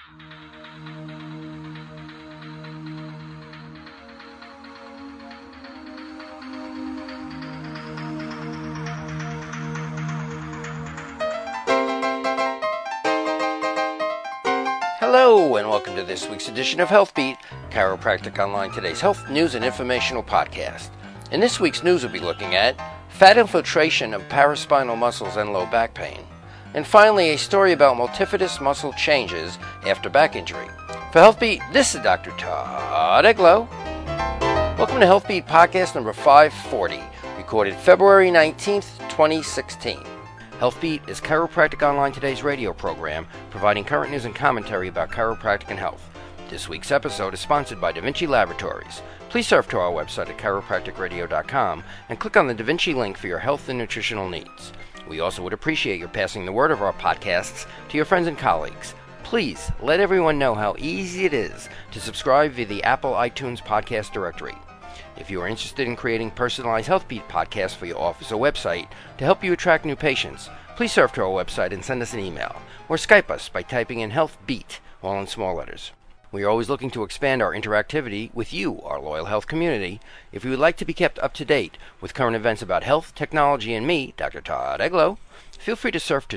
Hello, and welcome to this week's edition of HealthBeat, Chiropractic Online Today's health news and informational podcast. In this week's news, we'll be looking at fat infiltration of paraspinal muscles and low back pain. And finally, a story about multifidus muscle changes after back injury. For HealthBeat, this is Dr. Todd Eglow. Welcome to HealthBeat podcast number 540, recorded February 19th, 2016. HealthBeat is Chiropractic Online Today's radio program, providing current news and commentary about chiropractic and health. This week's episode is sponsored by Da Vinci Laboratories. Please surf to our website at chiropracticradio.com and click on the Da Vinci link for your health and nutritional needs. We also would appreciate your passing the word of our podcasts to your friends and colleagues. Please let everyone know how easy it is to subscribe via the Apple iTunes podcast directory. If you are interested in creating personalized HealthBeat podcasts for your office or website to help you attract new patients, please surf to our website and send us an email, or Skype us by typing in HealthBeat, all in small letters. We are always looking to expand our interactivity with you, our loyal health community. If you would like to be kept up to date with current events about health, technology, and me, Dr. Todd Eglow, feel free to surf to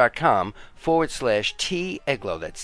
twitter.com/TEglow, that's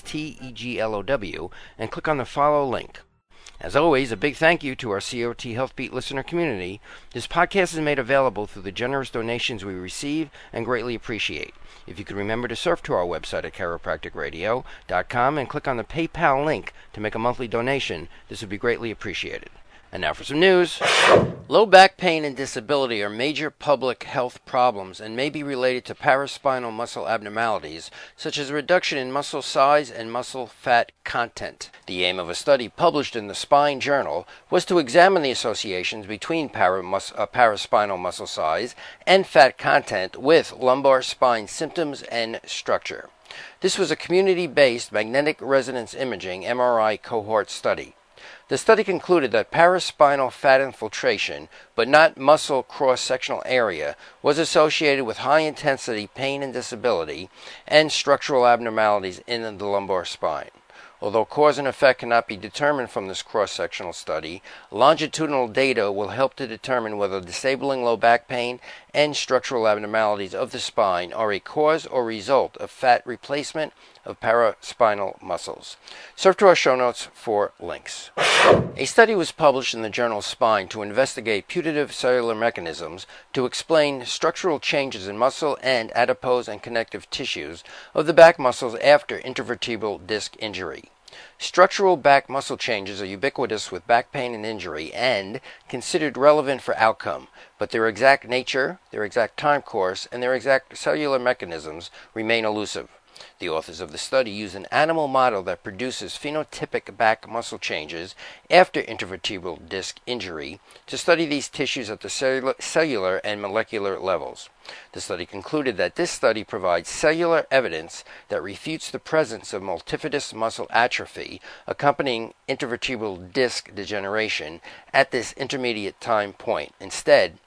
TEGLOW, and click on the follow link. As always, a big thank you to our COT HealthBeat listener community. This podcast is made available through the generous donations we receive and greatly appreciate. If you could remember to surf to our website at chiropracticradio.com and click on the PayPal link to make a monthly donation, this would be greatly appreciated. And now for some news. Low back pain and disability are major public health problems and may be related to paraspinal muscle abnormalities, such as a reduction in muscle size and muscle fat content. The aim of a study published in the Spine Journal was to examine the associations between paraspinal muscle size and fat content with lumbar spine symptoms and structure. This was a community-based magnetic resonance imaging MRI cohort study. The study concluded that paraspinal fat infiltration, but not muscle cross-sectional area, was associated with high-intensity pain and disability and structural abnormalities in the lumbar spine. Although cause and effect cannot be determined from this cross-sectional study, longitudinal data will help to determine whether disabling low back pain and structural abnormalities of the spine are a cause or result of fat replacement of paraspinal muscles. Surf to our show notes for links. A study was published in the journal Spine to investigate putative cellular mechanisms to explain structural changes in muscle and adipose and connective tissues of the back muscles after intervertebral disc injury. Structural back muscle changes are ubiquitous with back pain and injury and considered relevant for outcome, but their exact nature, their exact time course, and their exact cellular mechanisms remain elusive. The authors of the study use an animal model that produces phenotypic back muscle changes after intervertebral disc injury to study these tissues at the cellular and molecular levels. The study concluded that this study provides cellular evidence that refutes the presence of multifidus muscle atrophy accompanying intervertebral disc degeneration at this intermediate time point. Instead,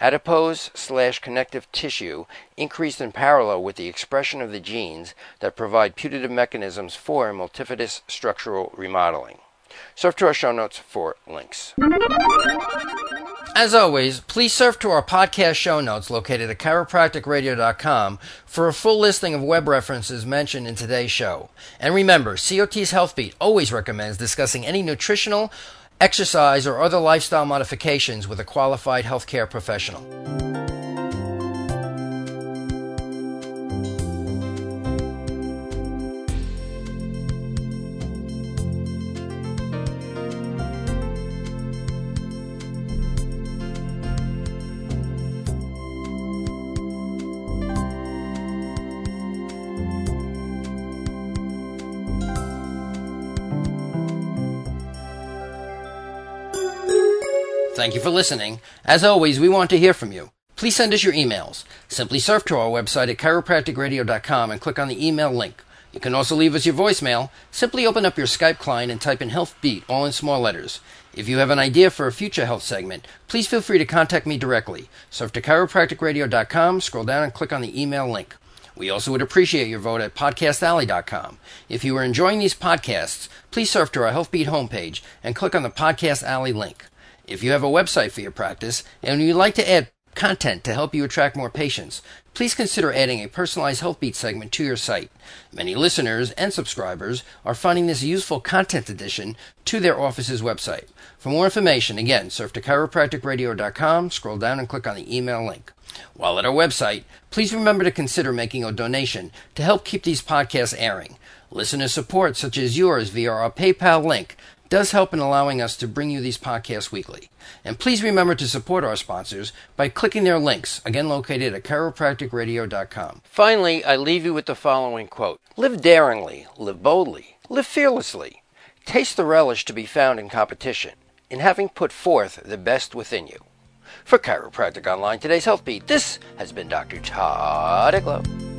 adipose/connective tissue increased in parallel with the expression of the genes that provide putative mechanisms for multifidus structural remodeling. Surf to our show notes for links. As always, please surf to our podcast show notes located at chiropracticradio.com for a full listing of web references mentioned in today's show. And remember, COT's HealthBeat always recommends discussing any nutritional, exercise, or other lifestyle modifications with a qualified healthcare professional. Thank you for listening. As always, we want to hear from you. Please send us your emails. Simply surf to our website at chiropracticradio.com and click on the email link. You can also leave us your voicemail. Simply open up your Skype client and type in HealthBeat, all in small letters. If you have an idea for a future health segment, please feel free to contact me directly. Surf to chiropracticradio.com, scroll down and click on the email link. We also would appreciate your vote at podcastalley.com. If you are enjoying these podcasts, please surf to our HealthBeat homepage and click on the Podcast Alley link. If you have a website for your practice and you'd like to add content to help you attract more patients, please consider adding a personalized HealthBeat segment to your site. Many listeners and subscribers are finding this useful content addition to their office's website. For more information, again, surf to chiropracticradio.com, scroll down and click on the email link. While at our website, please remember to consider making a donation to help keep these podcasts airing. Listener support, such as yours via our PayPal link, does help in allowing us to bring you these podcasts weekly. And please remember to support our sponsors by clicking their links, again located at chiropracticradio.com. Finally, I leave you with the following quote. Live daringly, live boldly, live fearlessly. Taste the relish to be found in competition, in having put forth the best within you. For Chiropractic Online, today's HealthBeat, this has been Dr. Todd Eglow.